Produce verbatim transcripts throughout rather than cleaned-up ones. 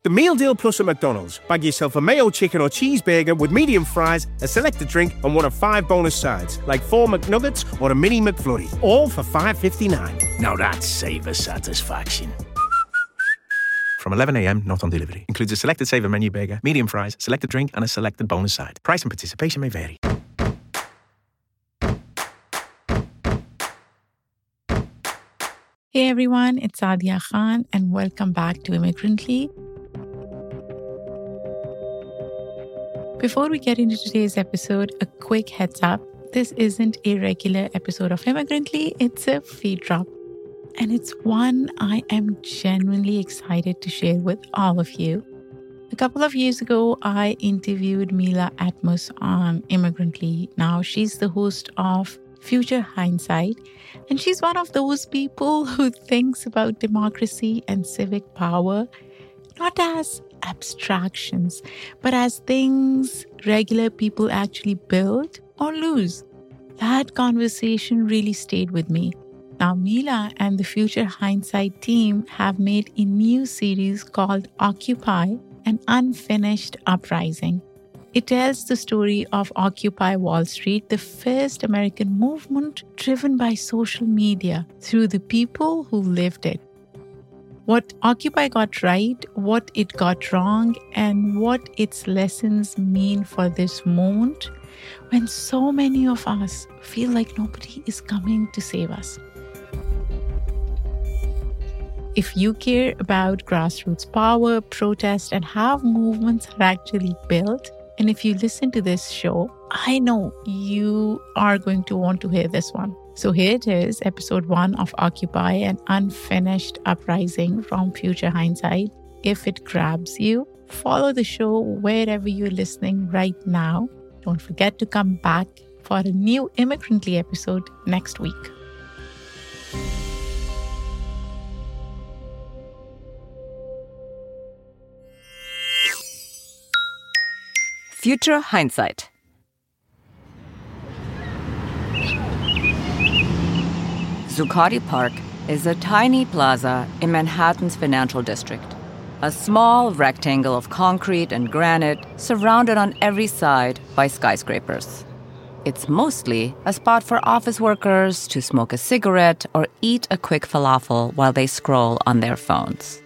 The Meal Deal Plus at McDonald's. Bag yourself a mayo chicken or cheeseburger with medium fries, a selected drink, and one of five bonus sides, like four McNuggets or a mini McFlurry, all for five fifty-nine. Now that's savor satisfaction. From eleven a.m., not on delivery. Includes a selected savor menu burger, medium fries, selected drink, and a selected bonus side. Price and participation may vary. Hey everyone, it's Sadia Khan, and welcome back to Immigrantly. Before we get into today's episode, a quick heads up. This isn't a regular episode of Immigrantly, it's a feed drop. And it's one I am genuinely excited to share with all of you. A couple of years ago, I interviewed Mila Atmos on Immigrantly. Now, she's the host of Future Hindsight, and she's one of those people who thinks about democracy and civic power not as abstractions, but as things regular people actually build or lose. That conversation really stayed with me. Now, Mila and the Future Hindsight team have made a new series called Occupy, an Unfinished Uprising. It tells the story of Occupy Wall Street, the first American movement driven by social media through the people who lived it. What Occupy got right, what it got wrong, and what its lessons mean for this moment when so many of us feel like nobody is coming to save us. If you care about grassroots power, protest, and how movements are actually built, and if you listen to this show, I know you are going to want to hear this one. So here it is, episode one of Occupy, an Unfinished Uprising from Future Hindsight. If it grabs you, follow the show wherever you're listening right now. Don't forget to come back for a new Immigrantly episode next week. Future Hindsight. Zuccotti Park is a tiny plaza in Manhattan's financial district. A small rectangle of concrete and granite surrounded on every side by skyscrapers. It's mostly a spot for office workers to smoke a cigarette or eat a quick falafel while they scroll on their phones.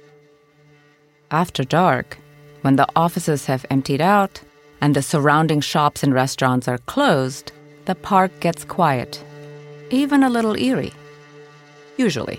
After dark, when the offices have emptied out and the surrounding shops and restaurants are closed, the park gets quiet, even a little eerie, usually.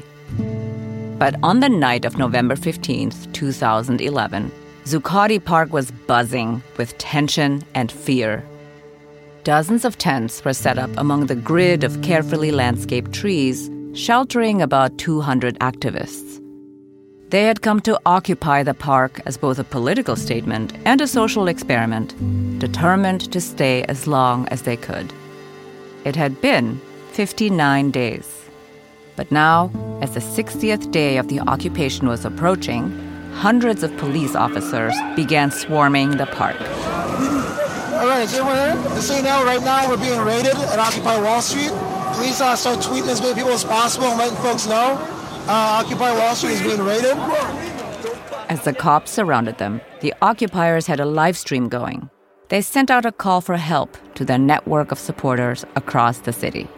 But on the night of November fifteenth, twenty eleven, Zuccotti Park was buzzing with tension and fear. Dozens of tents were set up among the grid of carefully landscaped trees, sheltering about two hundred activists. They had come to occupy the park as both a political statement and a social experiment, determined to stay as long as they could. It had been fifty-nine days. But now, as the sixtieth day of the occupation was approaching, hundreds of police officers began swarming the park. All right, is everyone here? Just so you know, right now we're being raided at Occupy Wall Street. Please uh, start tweeting as many people as possible and letting folks know. Uh, Occupy Wall Street is being raided. As the cops surrounded them, the occupiers had a live stream going. They sent out a call for help to their network of supporters across the city.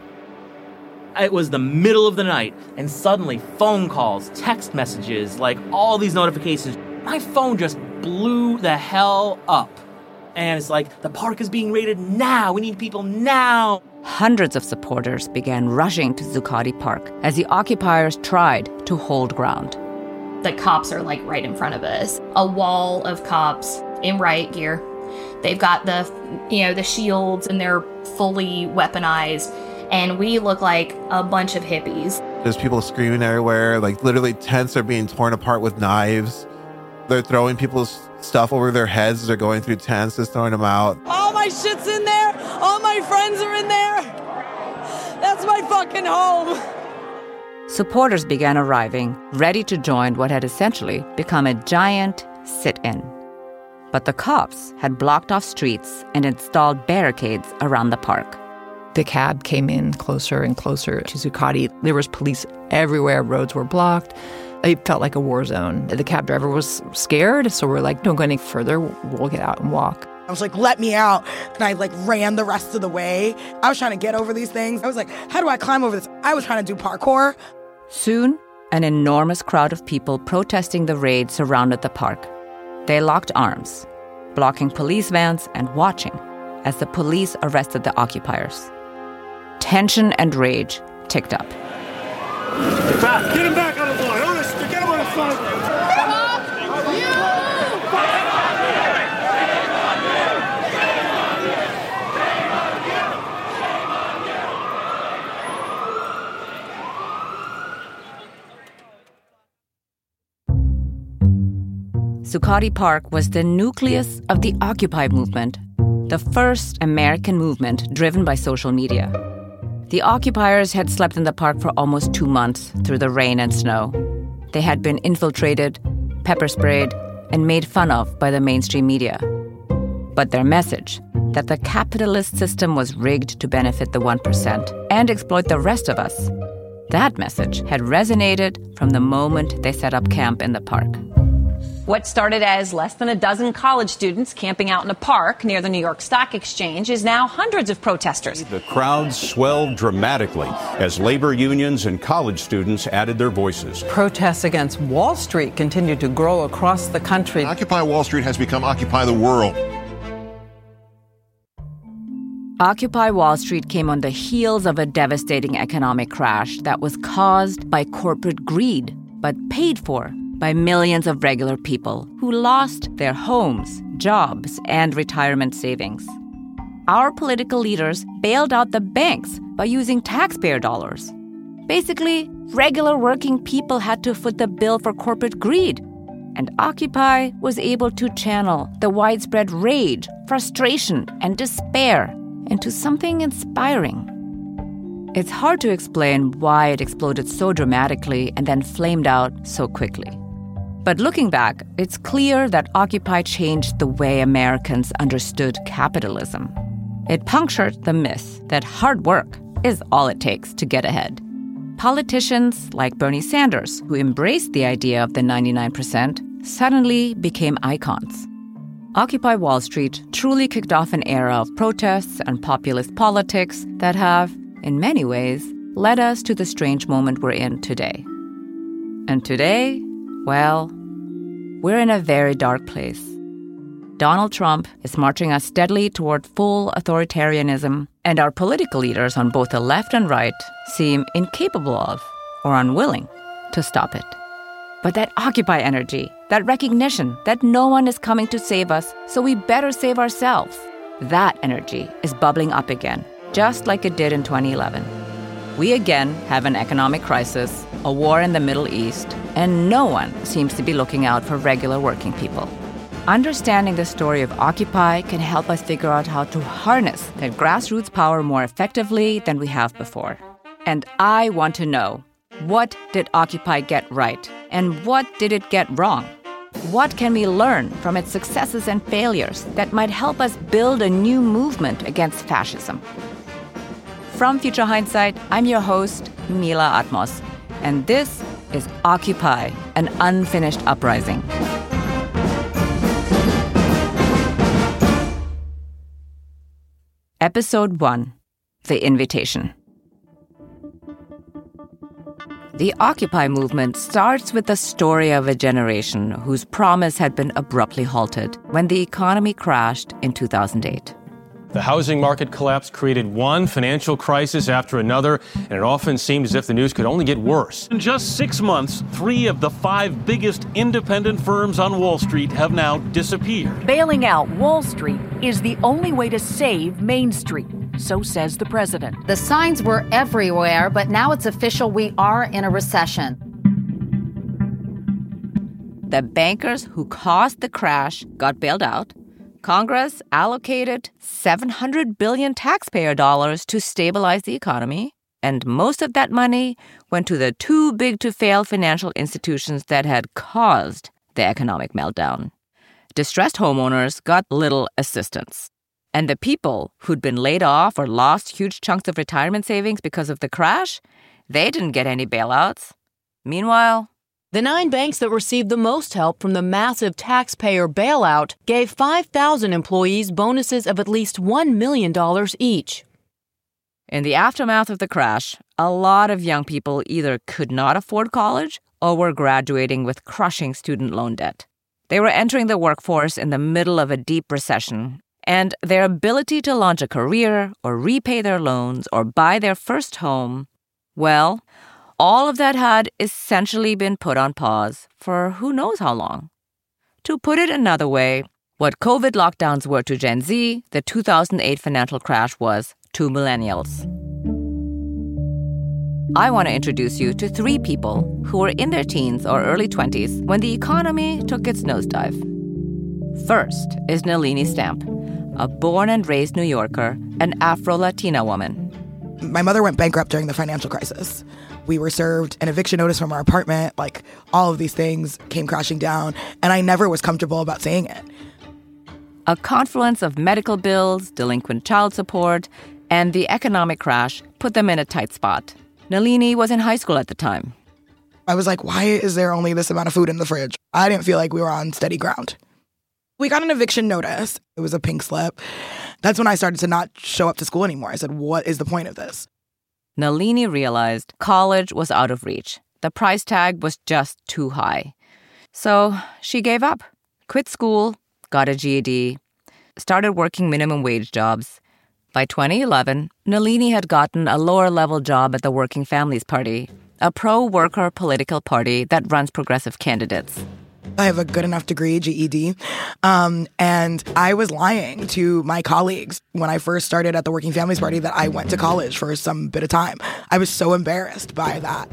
It was the middle of the night, and suddenly phone calls, text messages, like all these notifications. My phone just blew the hell up. And it's like, the park is being raided now. We need people now. Hundreds of supporters began rushing to Zuccotti Park as the occupiers tried to hold ground. The cops are like right in front of us. A wall of cops in riot gear. They've got the, you know, the shields and they're fully weaponized. And we look like a bunch of hippies. There's people screaming everywhere. Like literally tents are being torn apart with knives. They're throwing people's stuff over their heads as they're going through tents, just throwing them out. All my shit's in there. All my friends are in there. That's my fucking home. Supporters began arriving, ready to join what had essentially become a giant sit-in. But the cops had blocked off streets and installed barricades around the park. The cab came in closer and closer to Zuccotti. There was police everywhere. Roads were blocked. It felt like a war zone. The cab driver was scared, so we're like, don't go any further. We'll get out and walk. I was like, let me out. And I like ran the rest of the way. I was trying to get over these things. I was like, how do I climb over this? I was trying to do parkour. Soon, an enormous crowd of people protesting the raid surrounded the park. They locked arms, blocking police vans and watching as the police arrested the occupiers. Tension and rage ticked up. Get back! Get him back on the line! Honest, get him on the front! Zuccotti Park was the nucleus of the Occupy movement, the first American movement driven by social media. The occupiers had slept in the park for almost two months through the rain and snow. They had been infiltrated, pepper sprayed, and made fun of by the mainstream media. But their message, that the capitalist system was rigged to benefit the one percent and exploit the rest of us, that message had resonated from the moment they set up camp in the park. What started as less than a dozen college students camping out in a park near the New York Stock Exchange is now hundreds of protesters. The crowds swelled dramatically as labor unions and college students added their voices. Protests against Wall Street continued to grow across the country. Occupy Wall Street has become Occupy the World. Occupy Wall Street came on the heels of a devastating economic crash that was caused by corporate greed, but paid for by millions of regular people who lost their homes, jobs, and retirement savings. Our political leaders bailed out the banks by using taxpayer dollars. Basically, regular working people had to foot the bill for corporate greed, and Occupy was able to channel the widespread rage, frustration, and despair into something inspiring. It's hard to explain why it exploded so dramatically and then flamed out so quickly. But looking back, it's clear that Occupy changed the way Americans understood capitalism. It punctured the myth that hard work is all it takes to get ahead. Politicians like Bernie Sanders, who embraced the idea of the ninety-nine percent, suddenly became icons. Occupy Wall Street truly kicked off an era of protests and populist politics that have, in many ways, led us to the strange moment we're in today. And today, well, we're in a very dark place. Donald Trump is marching us steadily toward full authoritarianism, and our political leaders on both the left and right seem incapable of or unwilling to stop it. But that Occupy energy, that recognition that no one is coming to save us, so we better save ourselves, that energy is bubbling up again, just like it did in twenty eleven. We again have an economic crisis, a war in the Middle East, and no one seems to be looking out for regular working people. Understanding the story of Occupy can help us figure out how to harness that grassroots power more effectively than we have before. And I want to know, what did Occupy get right? And what did it get wrong? What can we learn from its successes and failures that might help us build a new movement against fascism? From Future Hindsight, I'm your host, Mila Atmos, and this is Occupy, an unfinished uprising. Episode one, The Invitation. The Occupy movement starts with the story of a generation whose promise had been abruptly halted when the economy crashed in two thousand eight. The housing market collapse created one financial crisis after another, and it often seemed as if the news could only get worse. In just six months, three of the five biggest independent firms on Wall Street have now disappeared. Bailing out Wall Street is the only way to save Main Street, so says the president. The signs were everywhere, but now it's official, we are in a recession. The bankers who caused the crash got bailed out. Congress allocated seven hundred billion dollars taxpayer dollars to stabilize the economy, and most of that money went to the too-big-to-fail financial institutions that had caused the economic meltdown. Distressed homeowners got little assistance. And the people who'd been laid off or lost huge chunks of retirement savings because of the crash, they didn't get any bailouts. Meanwhile, The nine banks that received the most help from the massive taxpayer bailout gave five thousand employees bonuses of at least one million dollars each. In the aftermath of the crash, a lot of young people either could not afford college or were graduating with crushing student loan debt. They were entering the workforce in the middle of a deep recession, and their ability to launch a career or repay their loans or buy their first home, well, all of that had essentially been put on pause for who knows how long. To put it another way, what COVID lockdowns were to Gen Z, the two thousand eight financial crash was to millennials. I want to introduce you to three people who were in their teens or early twenties when the economy took its nosedive. First is Nalini Stamp, a born and raised New Yorker, an Afro-Latina woman. My mother went bankrupt during the financial crisis. We were served an eviction notice from our apartment. Like, all of these things came crashing down, and I never was comfortable about saying it. A confluence of medical bills, delinquent child support, and the economic crash put them in a tight spot. Nalini was in high school at the time. I was like, why is there only this amount of food in the fridge? I didn't feel like we were on steady ground. We got an eviction notice. It was a pink slip. That's when I started to not show up to school anymore. I said, what is the point of this? Nalini realized college was out of reach. The price tag was just too high. So she gave up, quit school, got a G E D, started working minimum wage jobs. By twenty eleven, Nalini had gotten a lower-level job at the Working Families Party, a pro-worker political party that runs progressive candidates. I have a good enough degree, G E D, um, and I was lying to my colleagues when I first started at the Working Families Party that I went to college for some bit of time. I was so embarrassed by that.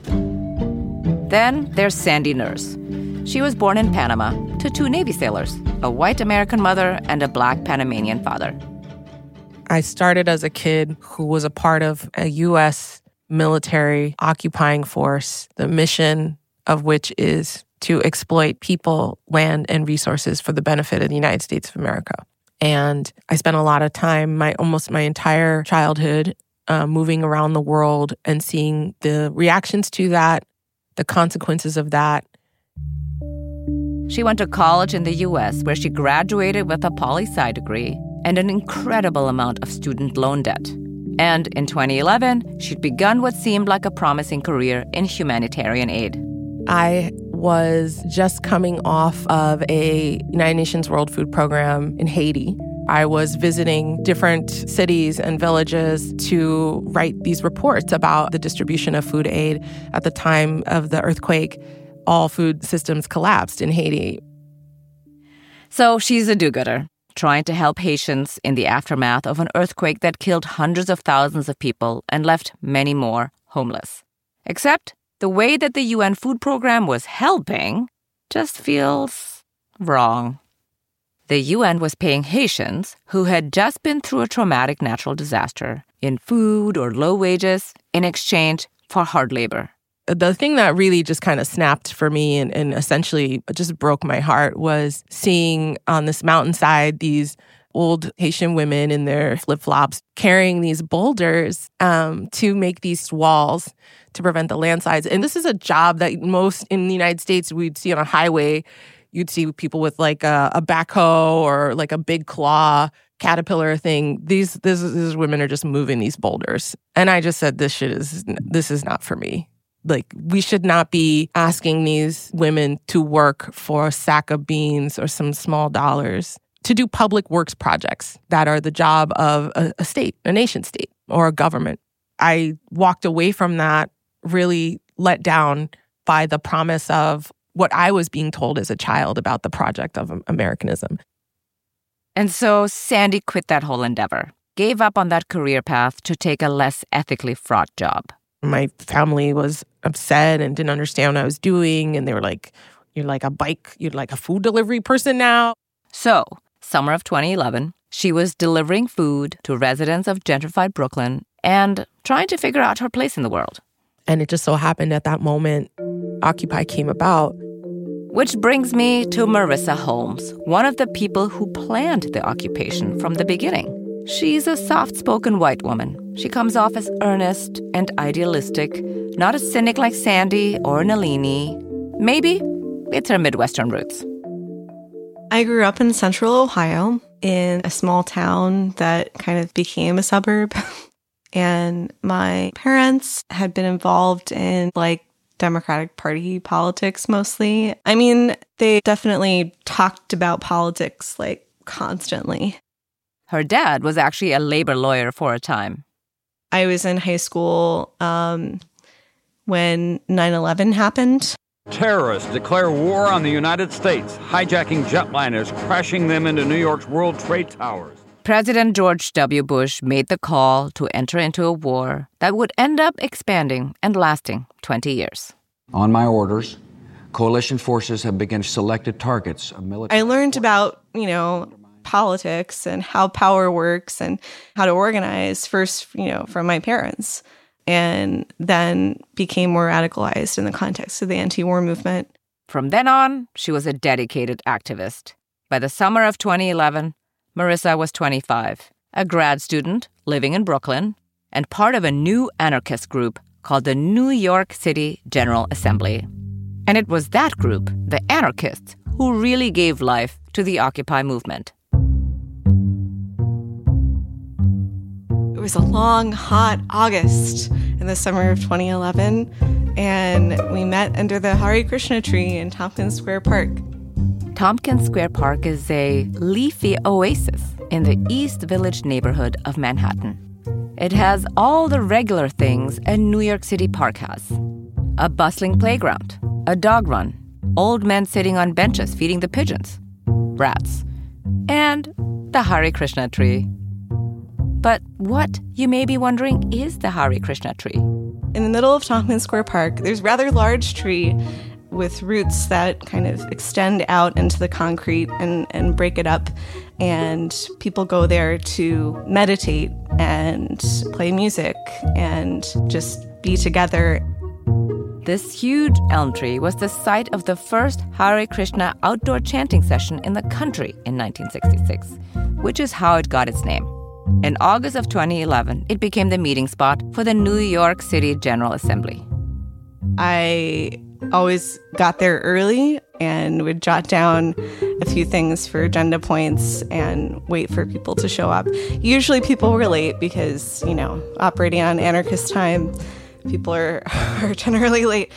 Then there's Sandy Nurse. She was born in Panama to two Navy sailors, a white American mother and a black Panamanian father. I started as a kid who was a part of a U S military occupying force, the mission of which is to exploit people, land, and resources for the benefit of the United States of America. And I spent a lot of time, my almost my entire childhood, uh, moving around the world and seeing the reactions to that, the consequences of that. She went to college in the U S, where she graduated with a poli-sci degree and an incredible amount of student loan debt. And in twenty eleven, she'd begun what seemed like a promising career in humanitarian aid. I was just coming off of a United Nations World Food Program in Haiti. I was visiting different cities and villages to write these reports about the distribution of food aid. At the time of the earthquake, all food systems collapsed in Haiti. So she's a do-gooder, trying to help Haitians in the aftermath of an earthquake that killed hundreds of thousands of people and left many more homeless. Except the way that the U N Food Program was helping just feels wrong. The U N was paying Haitians who had just been through a traumatic natural disaster in food or low wages in exchange for hard labor. The thing that really just kind of snapped for me and, and essentially just broke my heart was seeing on this mountainside these old Haitian women in their flip-flops carrying these boulders um, to make these walls to prevent the landslides. And this is a job that most in the United States we'd see on a highway. You'd see people with like a, a backhoe or like a big claw caterpillar thing. These, this, these women are just moving these boulders. And I just said, this shit is, this is not for me. Like, we should not be asking these women to work for a sack of beans or some small dollars to do public works projects that are the job of a, a state, a nation state, or a government. I walked away from that really let down by the promise of what I was being told as a child about the project of Americanism. And so Sandy quit that whole endeavor, gave up on that career path to take a less ethically fraught job. My family was upset and didn't understand what I was doing. And they were like, you're like a bike, you're like a food delivery person now. So, summer of twenty eleven, she was delivering food to residents of gentrified Brooklyn and trying to figure out her place in the world. And it just so happened at that moment, Occupy came about. Which brings me to Marissa Holmes, one of the people who planned the occupation from the beginning. She's a soft-spoken white woman. She comes off as earnest and idealistic, not a cynic like Sandy or Nalini, maybe it's her Midwestern roots. I grew up in central Ohio in a small town that kind of became a suburb. And my parents had been involved in like Democratic Party politics mostly. I mean, they definitely talked about politics like constantly. Her dad was actually a labor lawyer for a time. I was in high school um, when nine eleven happened. Terrorists declare war on the United States, hijacking jetliners, crashing them into New York's World Trade Towers. President George W. Bush made the call to enter into a war that would end up expanding and lasting twenty years. On my orders, coalition forces have begun selected targets of military... I learned about, you know, politics and how power works and how to organize first, you know, from my parents, and then became more radicalized in the context of the anti-war movement. From then on, she was a dedicated activist. By the summer of twenty eleven, Marissa was twenty-five, a grad student living in Brooklyn, and part of a new anarchist group called the New York City General Assembly. And it was that group, the anarchists, who really gave life to the Occupy movement. It was a long, hot August in the summer of twenty eleven, and we met under the Hare Krishna tree in Tompkins Square Park. Tompkins Square Park is a leafy oasis in the East Village neighborhood of Manhattan. It has all the regular things a New York City park has. A bustling playground, a dog run, old men sitting on benches feeding the pigeons, rats, and the Hare Krishna tree. But what, you may be wondering, is the Hare Krishna tree? In the middle of Tompkins Square Park, there's a rather large tree with roots that kind of extend out into the concrete and, and break it up. And people go there to meditate and play music and just be together. This huge elm tree was the site of the first Hare Krishna outdoor chanting session in the country in nineteen sixty-six, which is how it got its name. In August of twenty eleven, it became the meeting spot for the New York City General Assembly. I always got there early and would jot down a few things for agenda points and wait for people to show up. Usually people were late because, you know, operating on anarchist time, people are, are generally late.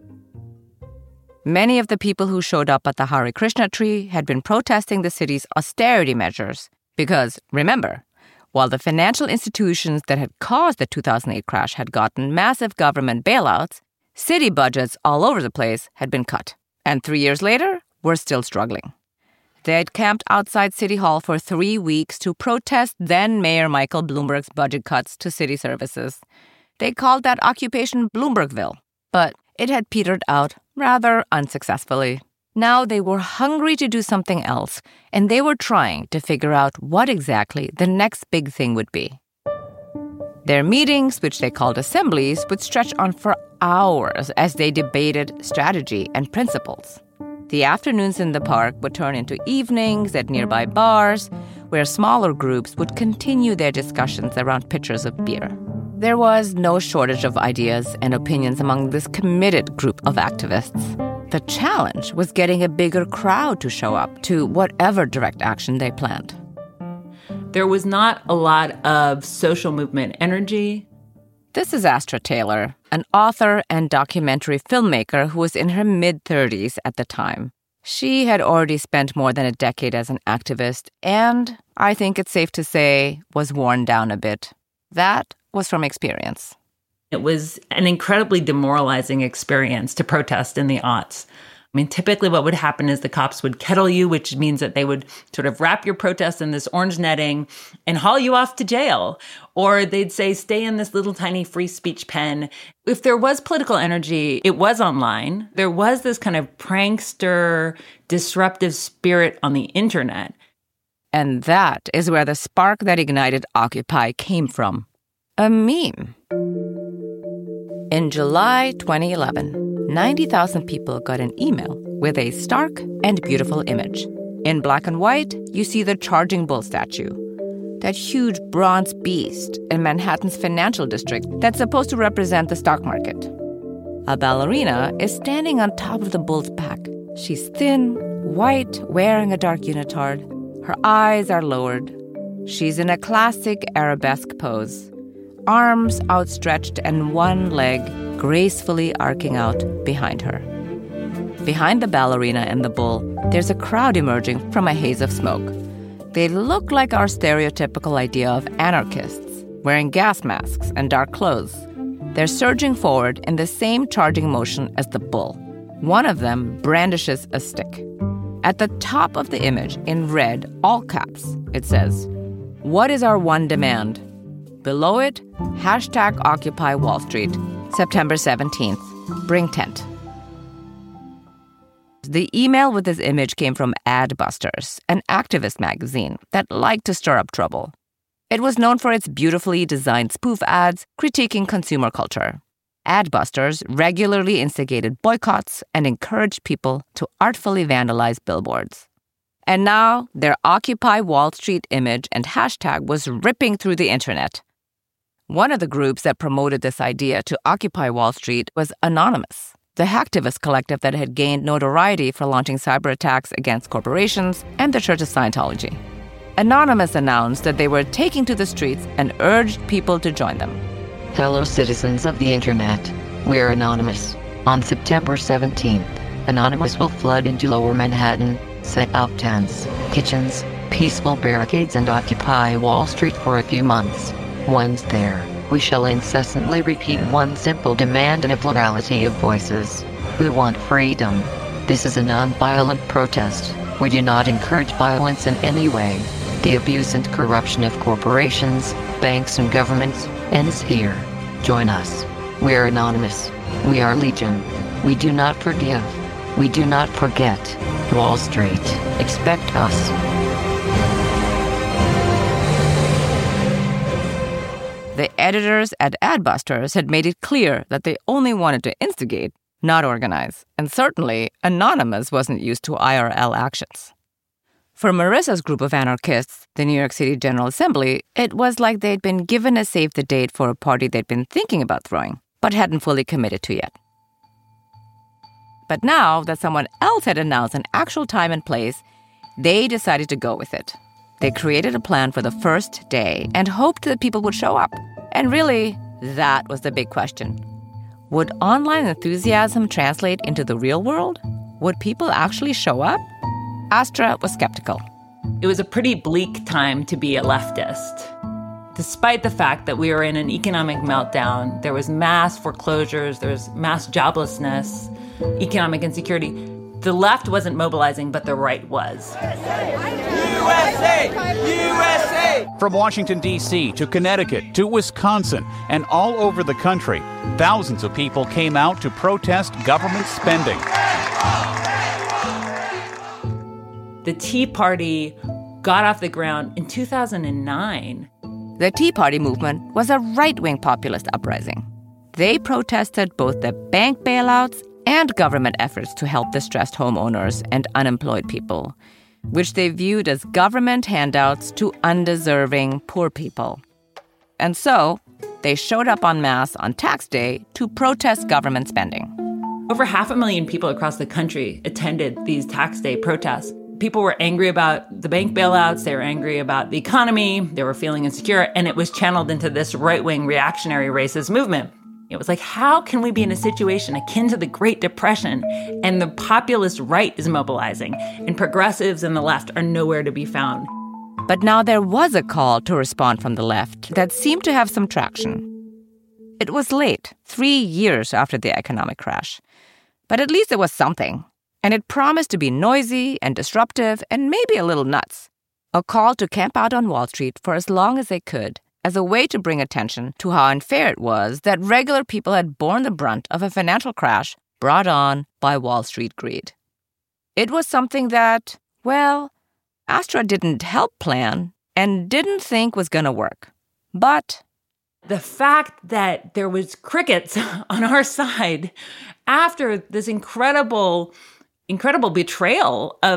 Many of the people who showed up at the Hare Krishna tree had been protesting the city's austerity measures because, remember, while the financial institutions that had caused the two thousand eight crash had gotten massive government bailouts, city budgets all over the place had been cut. And three years later, we're still struggling. They had camped outside City Hall for three weeks to protest then-Mayor Michael Bloomberg's budget cuts to city services. They called that occupation Bloombergville, but it had petered out rather unsuccessfully. Now they were hungry to do something else, and they were trying to figure out what exactly the next big thing would be. Their meetings, which they called assemblies, would stretch on for hours as they debated strategy and principles. The afternoons in the park would turn into evenings at nearby bars, where smaller groups would continue their discussions around pitchers of beer. There was no shortage of ideas and opinions among this committed group of activists. The challenge was getting a bigger crowd to show up to whatever direct action they planned. There was not a lot of social movement energy. This is Astra Taylor, an author and documentary filmmaker who was in her mid-thirties at the time. She had already spent more than a decade as an activist and, I think it's safe to say, was worn down a bit. That was from experience. It was an incredibly demoralizing experience to protest in the aughts. I mean, typically what would happen is the cops would kettle you, which means that they would sort of wrap your protest in this orange netting and haul you off to jail. Or they'd say, stay in this little tiny free speech pen. If there was political energy, it was online. There was this kind of prankster, disruptive spirit on the internet. And that is where the spark that ignited Occupy came from. A meme. In July twenty eleven, ninety thousand people got an email with a stark and beautiful image. In black and white, you see the Charging Bull statue, that huge bronze beast in Manhattan's financial district that's supposed to represent the stock market. A ballerina is standing on top of the bull's back. She's thin, white, wearing a dark unitard. Her eyes are lowered. She's in a classic arabesque pose, arms outstretched and one leg gracefully arcing out behind her. Behind the ballerina and the bull, there's a crowd emerging from a haze of smoke. They look like our stereotypical idea of anarchists, wearing gas masks and dark clothes. They're surging forward in the same charging motion as the bull. One of them brandishes a stick. At the top of the image, in red, all caps, it says, "What is our one demand?" Below it, hashtag Occupy Wall Street, September seventeenth, bring tent. The email with this image came from Adbusters, an activist magazine that liked to stir up trouble. It was known for its beautifully designed spoof ads critiquing consumer culture. Adbusters regularly instigated boycotts and encouraged people to artfully vandalize billboards. And now their Occupy Wall Street image and hashtag was ripping through the internet. One of the groups that promoted this idea to Occupy Wall Street was Anonymous, the hacktivist collective that had gained notoriety for launching cyber attacks against corporations and the Church of Scientology. Anonymous announced that they were taking to the streets and urged people to join them. Fellow citizens of the internet, we're Anonymous. On September seventeenth, Anonymous will flood into Lower Manhattan, set up tents, kitchens, peaceful barricades and occupy Wall Street for a few months. Once there, we shall incessantly repeat one simple demand in a plurality of voices. We want freedom. This is a non-violent protest. We do not encourage violence in any way. The abuse and corruption of corporations, banks and governments ends here. Join us. We're Anonymous. We are Legion. We do not forgive. We do not forget. Wall Street, expect us. The editors at Adbusters had made it clear that they only wanted to instigate, not organize. And certainly, Anonymous wasn't used to I R L actions. For Marissa's group of anarchists, the New York City General Assembly, it was like they'd been given a save the date for a party they'd been thinking about throwing, but hadn't fully committed to yet. But now that someone else had announced an actual time and place, they decided to go with it. They created a plan for the first day and hoped that people would show up. And really, that was the big question. Would online enthusiasm translate into the real world? Would people actually show up? Astra was skeptical. It was a pretty bleak time to be a leftist. Despite the fact that we were in an economic meltdown, there was mass foreclosures, there was mass joblessness, economic insecurity. The left wasn't mobilizing, but the right was. U S A! U S A! From Washington, D C to Connecticut to Wisconsin and all over the country, thousands of people came out to protest government spending. The Tea Party got off the ground in two thousand nine. The Tea Party movement was a right-wing populist uprising. They protested both the bank bailouts and government efforts to help distressed homeowners and unemployed people, which they viewed as government handouts to undeserving poor people. And so, they showed up en masse on tax day to protest government spending. Over half a million people across the country attended these tax day protests. People were angry about the bank bailouts, they were angry about the economy, they were feeling insecure, and it was channeled into this right-wing reactionary racist movement. It was like, how can we be in a situation akin to the Great Depression and the populist right is mobilizing and progressives and the left are nowhere to be found? But now there was a call to respond from the left that seemed to have some traction. It was late, three years after the economic crash. But at least it was something. And it promised to be noisy and disruptive and maybe a little nuts. A call to camp out on Wall Street for as long as they could, as a way to bring attention to how unfair it was that regular people had borne the brunt of a financial crash brought on by Wall Street greed. It was something that, well, Astra didn't help plan and didn't think was going to work. But the fact that there was crickets on our side after this incredible, incredible betrayal of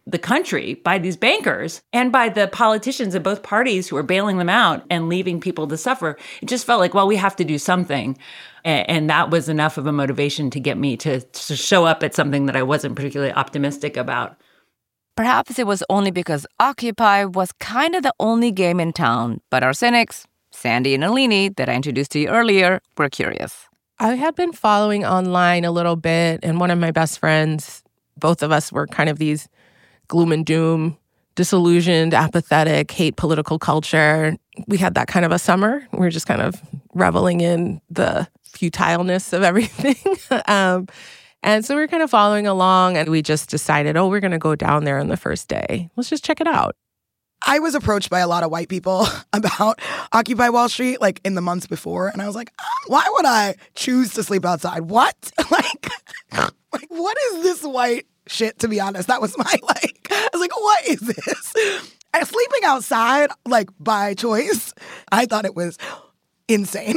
the country by these bankers and by the politicians of both parties who were bailing them out and leaving people to suffer. It just felt like, well, we have to do something. And that was enough of a motivation to get me to, to show up at something that I wasn't particularly optimistic about. Perhaps it was only because Occupy was kind of the only game in town, but our cynics, Sandy and Nalini, that I introduced to you earlier, were curious. I had been following online a little bit, and one of my best friends, both of us were kind of these gloom and doom, disillusioned, apathetic, hate political culture. We had that kind of a summer. We were just kind of reveling in the futileness of everything. um, and so we were kind of following along, and we just decided, oh, we're going to go down there on the first day. Let's just check it out. I was approached by a lot of white people about Occupy Wall Street, like, in the months before. And I was like, why would I choose to sleep outside? What? like, like, what is this white shit, to be honest? That was my, like, I was like, what is this? And sleeping outside, like, by choice, I thought it was insane.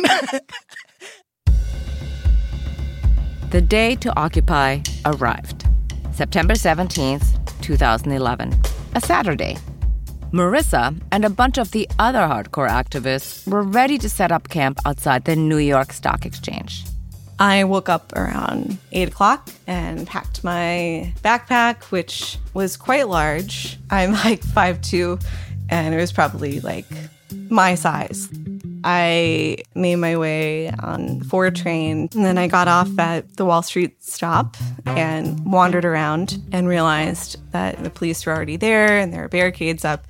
The day to Occupy arrived. September seventeenth, twenty eleven. A Saturday. Marissa and a bunch of the other hardcore activists were ready to set up camp outside the New York Stock Exchange. I woke up around eight o'clock and packed my backpack, which was quite large. I'm like five two, and it was probably like my size. I made my way on four train, and then I got off at the Wall Street stop and wandered around and realized that the police were already there and there were barricades up.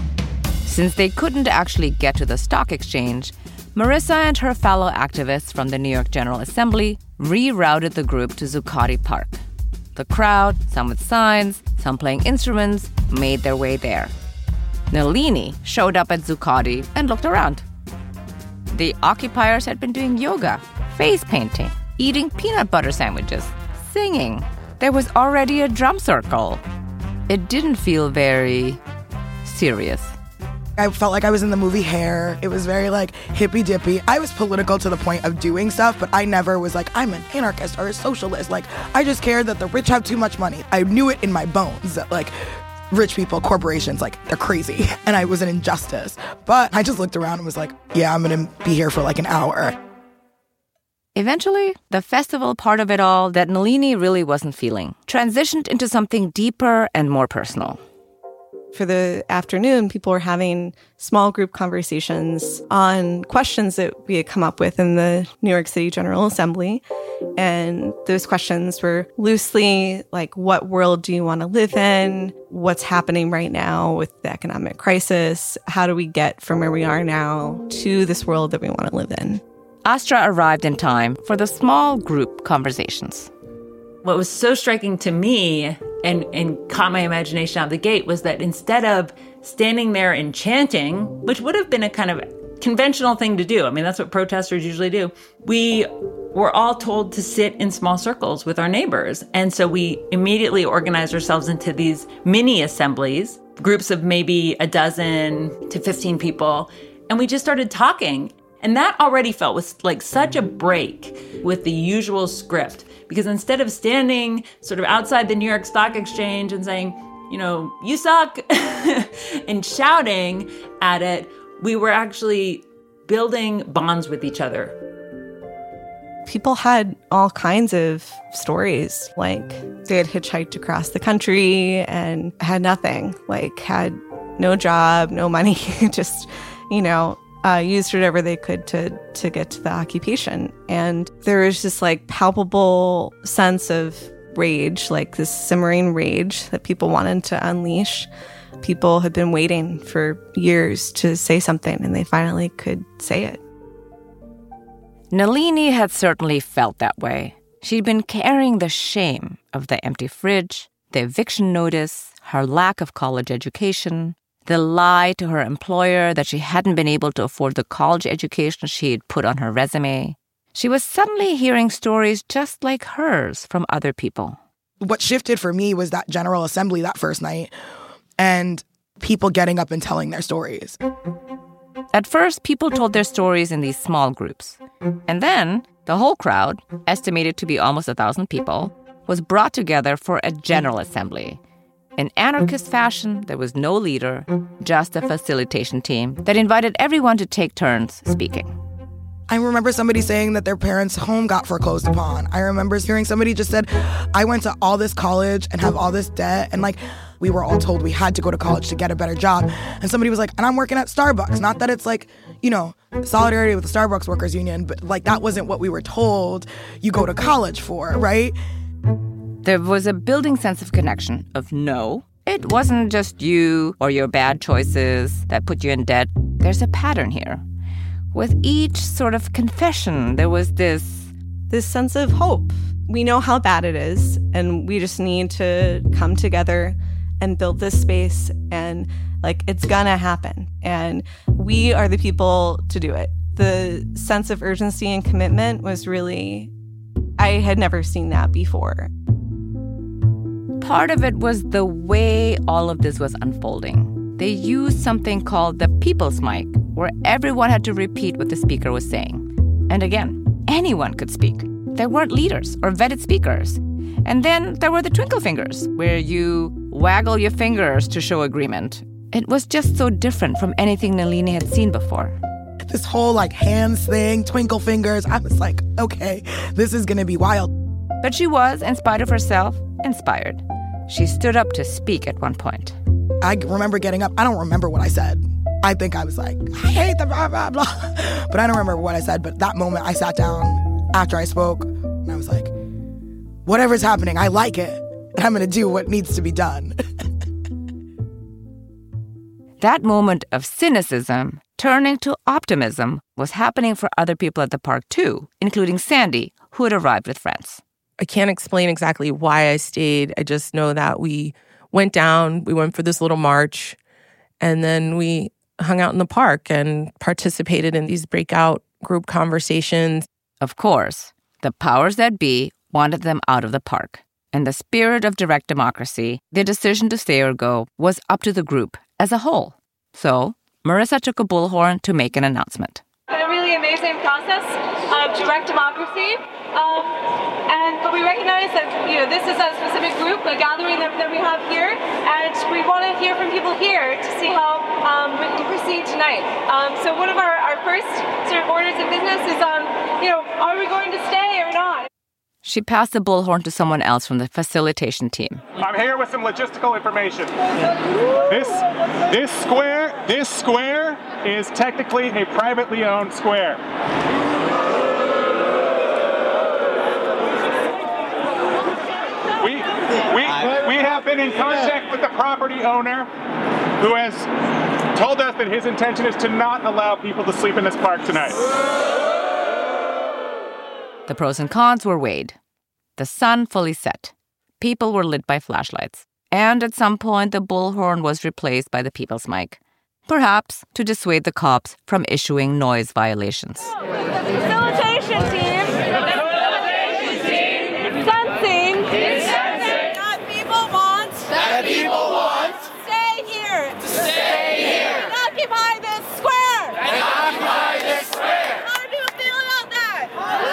Since they couldn't actually get to the stock exchange, Marissa and her fellow activists from the New York General Assembly rerouted the group to Zuccotti Park. The crowd, some with signs, some playing instruments, made their way there. Nalini showed up at Zuccotti and looked around. The occupiers had been doing yoga, face painting, eating peanut butter sandwiches, singing. There was already a drum circle. It didn't feel very serious. I felt like I was in the movie Hair. It was very, like, hippy-dippy. I was political to the point of doing stuff, but I never was like, I'm an anarchist or a socialist. Like, I just cared that the rich have too much money. I knew it in my bones that, like, rich people, corporations, like, they're crazy. And I was an injustice. But I just looked around and was like, yeah, I'm going to be here for, like, an hour. Eventually, the festival part of it all that Nalini really wasn't feeling transitioned into something deeper and more personal. For the afternoon, people were having small group conversations on questions that we had come up with in the New York City General Assembly. And those questions were loosely like, what world do you want to live in? What's happening right now with the economic crisis? How do we get from where we are now to this world that we want to live in? Astra arrived in time for the small group conversations. What was so striking to me and, and caught my imagination out of the gate was that instead of standing there and chanting, which would have been a kind of conventional thing to do, I mean, that's what protesters usually do, we were all told to sit in small circles with our neighbors. And so we immediately organized ourselves into these mini assemblies, groups of maybe a dozen to fifteen people, and we just started talking. And that already felt was like such a break with the usual script. Because instead of standing sort of outside the New York Stock Exchange and saying, you know, you suck, and shouting at it, we were actually building bonds with each other. People had all kinds of stories. Like, they had hitchhiked across the country and had nothing. Like, had no job, no money, just, you know, Uh, used whatever they could to to get to the occupation. And there was this like palpable sense of rage, like this simmering rage that people wanted to unleash. People had been waiting for years to say something, and they finally could say it. Nalini had certainly felt that way. She'd been carrying the shame of the empty fridge, the eviction notice, her lack of college education, the lie to her employer that she hadn't been able to afford the college education she had put on her resume. She was suddenly hearing stories just like hers from other people. What shifted for me was that General Assembly that first night and people getting up and telling their stories. At first, people told their stories in these small groups. And then the whole crowd, estimated to be almost a thousand people, was brought together for a General Assembly. In anarchist fashion, there was no leader, just a facilitation team that invited everyone to take turns speaking. I remember somebody saying that their parents' home got foreclosed upon. I remember hearing somebody just said, I went to all this college and have all this debt. And like, we were all told we had to go to college to get a better job. And somebody was like, and I'm working at Starbucks. Not that it's like, you know, solidarity with the Starbucks Workers Union, but like that wasn't what we were told you go to college for, right? There was a building sense of connection of no. It wasn't just you or your bad choices that put you in debt. There's a pattern here. With each sort of confession, there was this... this sense of hope. We know how bad it is, and we just need to come together and build this space, and, like, it's gonna happen. And we are the people to do it. The sense of urgency and commitment was really... I had never seen that before. Part of it was the way all of this was unfolding. They used something called the people's mic, where everyone had to repeat what the speaker was saying. And again, anyone could speak. There weren't leaders or vetted speakers. And then there were the twinkle fingers, where you waggle your fingers to show agreement. It was just so different from anything Nalini had seen before. This whole like hands thing, twinkle fingers, I was like, okay, this is gonna be wild. But she was, in spite of herself, inspired. She stood up to speak at one point. I remember getting up. I don't remember what I said. I think I was like, I hate the blah, blah, blah. But I don't remember what I said. But that moment, I sat down after I spoke, and I was like, whatever's happening, I like it. And I'm going to do what needs to be done. That moment of cynicism turning to optimism was happening for other people at the park, too, including Sandy, who had arrived with friends. I can't explain exactly why I stayed. I just know that we went down, we went for this little march, and then we hung out in the park and participated in these breakout group conversations. Of course, the powers that be wanted them out of the park. In the spirit of direct democracy, the decision to stay or go was up to the group as a whole. So, Marissa took a bullhorn to make an announcement. A really amazing process of direct democracy. Um, and but we recognize that, you know, this is a specific group, a gathering that, that we have here, and we want to hear from people here to see how um, we can proceed tonight. Um, so one of our, our first sort of orders of business is, um, you know, are we going to stay or not? She passed the bullhorn to someone else from the facilitation team. I'm here with some logistical information. This this square, this square is technically a privately owned square. We we we have been in contact with the property owner, who has told us that his intention is to not allow people to sleep in this park tonight. The pros and cons were weighed. The sun fully set. People were lit by flashlights. And at some point, the bullhorn was replaced by the people's mic. Perhaps to dissuade the cops from issuing noise violations. Facilitation team! Facilitation team! Sensing! Sensing! That people want! That people want! Stay here! To stay here! And occupy this square! And occupy this square! How do you feel about that?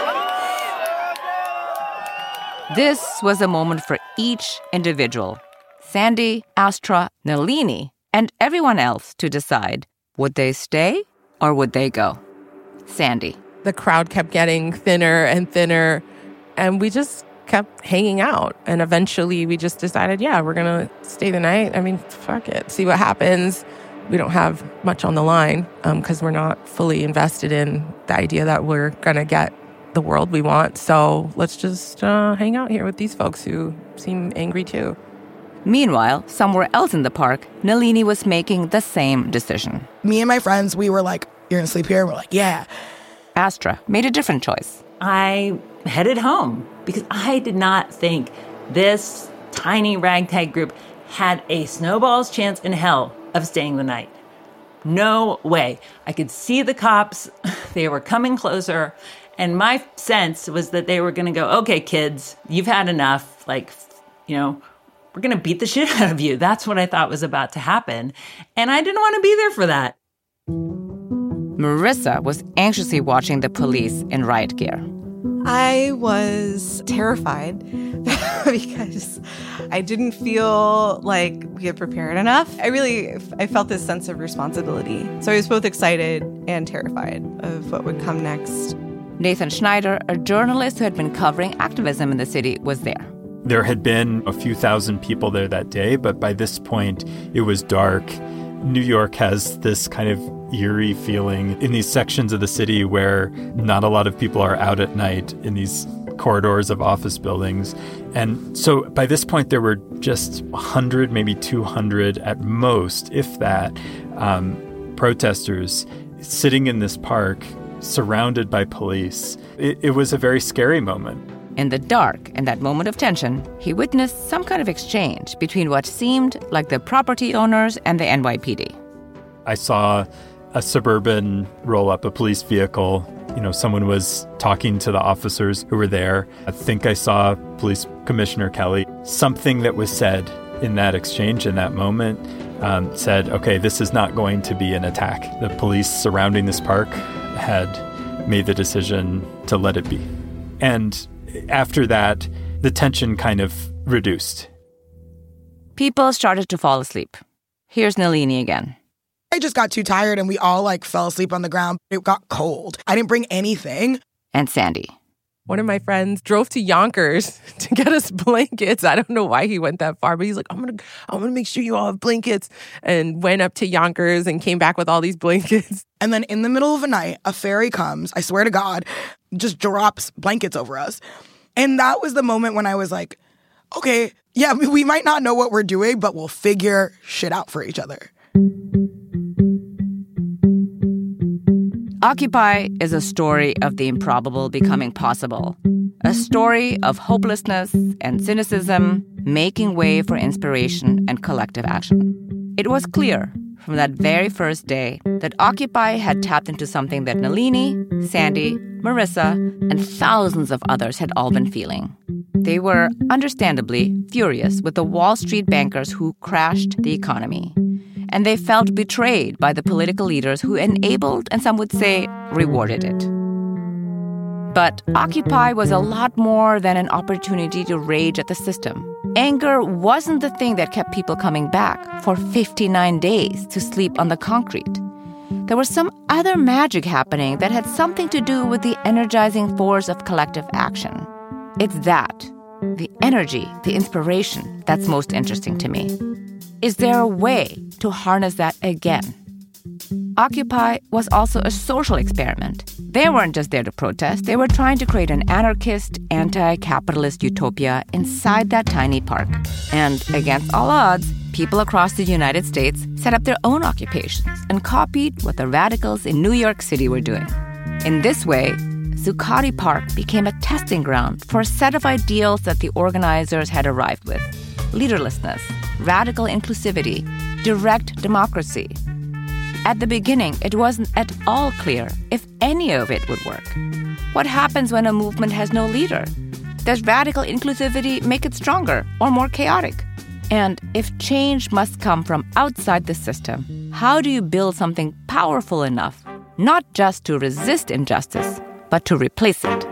This was a moment for each individual, Sandy, Astra, Nalini, and everyone else to decide, would they stay or would they go? Sandy. The crowd kept getting thinner and thinner, and we just kept hanging out. And eventually we just decided, yeah, we're going to stay the night. I mean, fuck it. See what happens. We don't have much on the line because um, we're not fully invested in the idea that we're going to get the world we want. So let's just uh, hang out here with these folks who seem angry too. Meanwhile, somewhere else in the park, Nalini was making the same decision. Me and my friends, we were like, you're going to sleep here? And we're like, yeah. Astra made a different choice. I headed home because I did not think this tiny ragtag group had a snowball's chance in hell of staying the night. No way. I could see the cops. They were coming closer. And my sense was that they were going to go, okay, kids, you've had enough. Like, you know, we're going to beat the shit out of you. That's what I thought was about to happen. And I didn't want to be there for that. Marissa was anxiously watching the police in riot gear. I was terrified because I didn't feel like we had prepared enough. I really, I felt this sense of responsibility. So I was both excited and terrified of what would come next. Nathan Schneider, a journalist who had been covering activism in the city, was there. There had been a few thousand people there that day, but by this point, it was dark. New York has this kind of eerie feeling in these sections of the city where not a lot of people are out at night in these corridors of office buildings. And so by this point, there were just one hundred, maybe two hundred at most, if that, um, protesters sitting in this park, surrounded by police. It, it was a very scary moment. In the dark, in that moment of tension, he witnessed some kind of exchange between what seemed like the property owners and the N Y P D. I saw a Suburban roll up, a police vehicle. You know, someone was talking to the officers who were there. I think I saw Police Commissioner Kelly. Something that was said in that exchange, in that moment, um, said, okay, this is not going to be an attack. The police surrounding this park had made the decision to let it be. And after that, the tension kind of reduced. People started to fall asleep. Here's Nalini again. I just got too tired and we all like fell asleep on the ground. It got cold. I didn't bring anything. And Sandy. One of my friends drove to Yonkers to get us blankets. I don't know why he went that far, but he's like, I'm going to I'm gonna make sure you all have blankets. And went up to Yonkers and came back with all these blankets. And then in the middle of the night, a ferry comes, I swear to God, just drops blankets over us. And that was the moment when I was like, okay, yeah, we might not know what we're doing, but we'll figure shit out for each other. Occupy is a story of the improbable becoming possible. A story of hopelessness and cynicism making way for inspiration and collective action. It was clear from that very first day that Occupy had tapped into something that Nalini, Sandy, Marissa, and thousands of others had all been feeling. They were, understandably, furious with the Wall Street bankers who crashed the economy. And they felt betrayed by the political leaders who enabled, and some would say, rewarded it. But Occupy was a lot more than an opportunity to rage at the system. Anger wasn't the thing that kept people coming back for fifty-nine days to sleep on the concrete. There was some other magic happening that had something to do with the energizing force of collective action. It's that, the energy, the inspiration, that's most interesting to me. Is there a way to harness that again? Occupy was also a social experiment. They weren't just there to protest. They were trying to create an anarchist, anti-capitalist utopia inside that tiny park. And against all odds, people across the United States set up their own occupations and copied what the radicals in New York City were doing. In this way, Zuccotti Park became a testing ground for a set of ideals that the organizers had arrived with. Leaderlessness, radical inclusivity, direct democracy. At the beginning, it wasn't at all clear if any of it would work. What happens when a movement has no leader? Does radical inclusivity make it stronger or more chaotic? And if change must come from outside the system, how do you build something powerful enough, not just to resist injustice, but to replace it?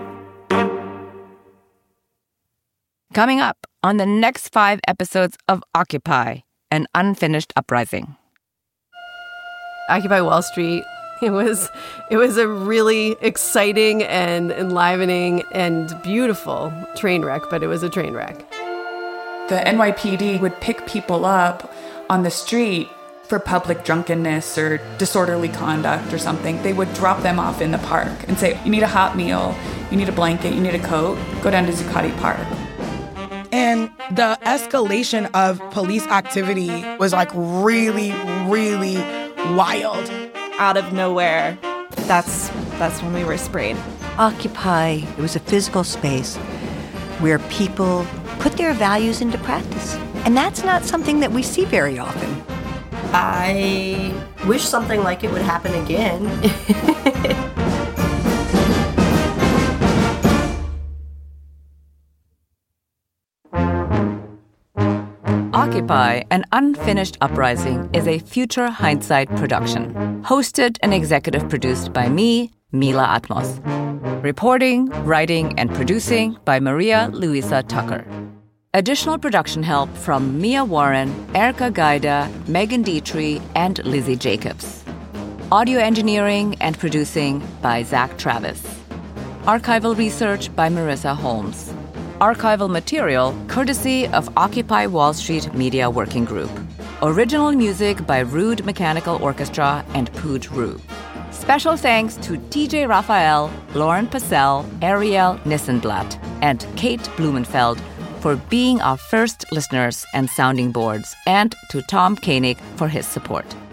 Coming up on the next five episodes of Occupy, an unfinished uprising. Occupy Wall Street, it was it was a really exciting and enlivening and beautiful train wreck, but it was a train wreck. The N Y P D would pick people up on the street for public drunkenness or disorderly conduct or something. They would drop them off in the park and say, you need a hot meal, you need a blanket, you need a coat, go down to Zuccotti Park. And the escalation of police activity was like really, really wild. Out of nowhere, that's that's when we were sprayed. Occupy, it was a physical space where people put their values into practice. And that's not something that we see very often. I wish something like it would happen again. Occupy, an unfinished uprising, is a Future Hindsight production, hosted and executive produced by me, Mila Atmos. Reporting, writing, and producing by Maria Luisa Tucker. Additional production help from Mia Warren, Erica Gaida, Megan Dietrich, and Lizzie Jacobs. Audio engineering and producing by Zach Travis. Archival research by Marissa Holmes. Archival material courtesy of Occupy Wall Street Media Working Group. Original music by Rude Mechanical Orchestra and Pooj Rue. Special thanks to T J Raphael, Lauren Passell, Ariel Nissenblatt, and Kate Blumenfeld for being our first listeners and sounding boards, and to Tom Koenig for his support.